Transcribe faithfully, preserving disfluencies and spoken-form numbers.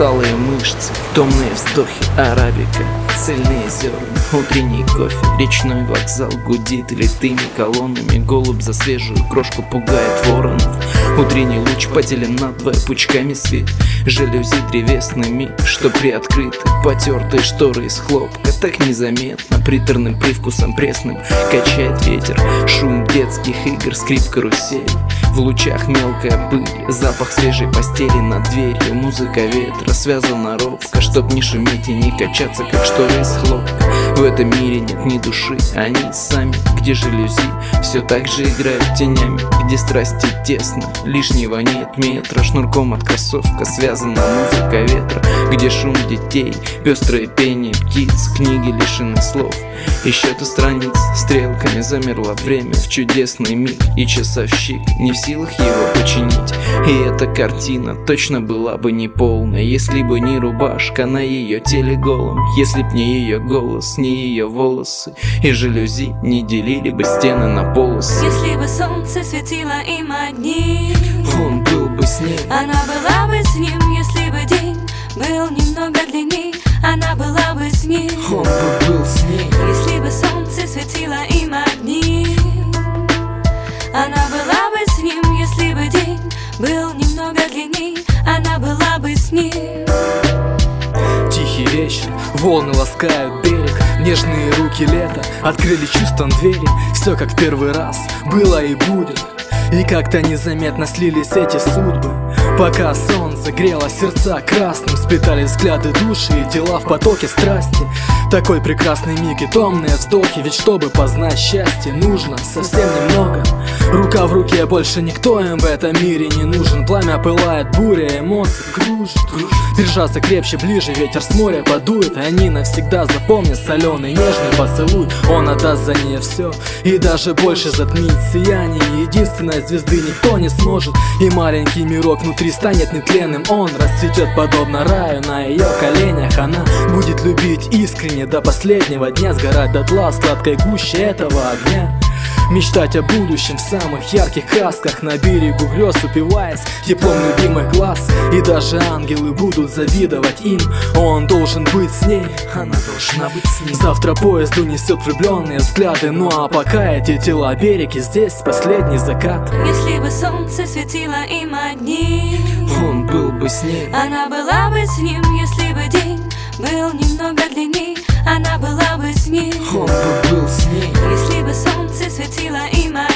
усталые мышцы, томные вздохи арабика, цельные зерна, утренний кофе, речной вокзал гудит литыми колоннами. Голубь за свежую крошку пугает воронов. Утренний луч поделен надвое пучками свет. Жалюзи древесными, что приоткрыты, потертые шторы из хлопка. Так незаметно, приторным привкусом пресным качает ветер. Шум детских игр, скрип карусели. В лучах мелкая пыль, запах свежей постели над дверью. Музыка ветра связана робко, чтоб не шуметь и не качаться, как шторы из хлопка. В этом мире нет ни души, они сами. Где жалюзи все так же играют тенями, где страсти тесно, лишнего нет метра. Шнурком от кроссовка связана музыка ветра, где шум детей, пестрое пение птиц, книги лишены слов и счета страниц. Стрелками замерло время в чудесный миг, и часовщик не в силах его починить. И эта картина точно была бы неполной, если бы не рубашка на ее теле голом, если б не ее голос, не ее волосы, и жалюзи не делили бы стены на полосы. Если бы солнце светило им одним, он был бы с ней, она была бы с ним. Если бы день был немного длинней, она была бы с ним, он бы был с ней. Если бы солнце светило им одним, она была бы с ним. Если бы день был немного длинней, она была бы с ним. Тихий вечер, волны ласкают берег, нежные руки лета открыли чувством двери. Все как в первый раз было и будет, и как-то незаметно слились эти судьбы. Пока солнце грело сердца красным, сплетались взгляды души и дела в потоке страсти. Такой прекрасный миг и томные вздохи, ведь чтобы познать счастье, нужно совсем немного. Рука в руке, больше никто им в этом мире не нужен. Пламя пылает, буря эмоций кружит. Держаться крепче, ближе, ветер с моря подует, и они навсегда запомнят соленый нежный поцелуй. Он отдаст за нее все и даже больше затмит сияние единственной звезды никто не сможет. И маленький мирок внутри станет нетленным, он расцветет подобно раю на ее коленях. Она будет любить искренне до последнего дня, сгорать дотла в сладкой гуще этого огня. Мечтать о будущем в самых ярких красках, на берегу грез упиваясь теплом любимых глаз. И даже ангелы будут завидовать им, он должен быть с ней, она должна быть с ним. Завтра поезд унесет влюбленные взгляды, ну а пока эти тела берег, и здесь последний закат. Если бы солнце светило им одним, он был бы с ней, она была бы с ним. Если бы день был немного длинней, она была бы с ним, он бы был с ней. Если бы солнце светило им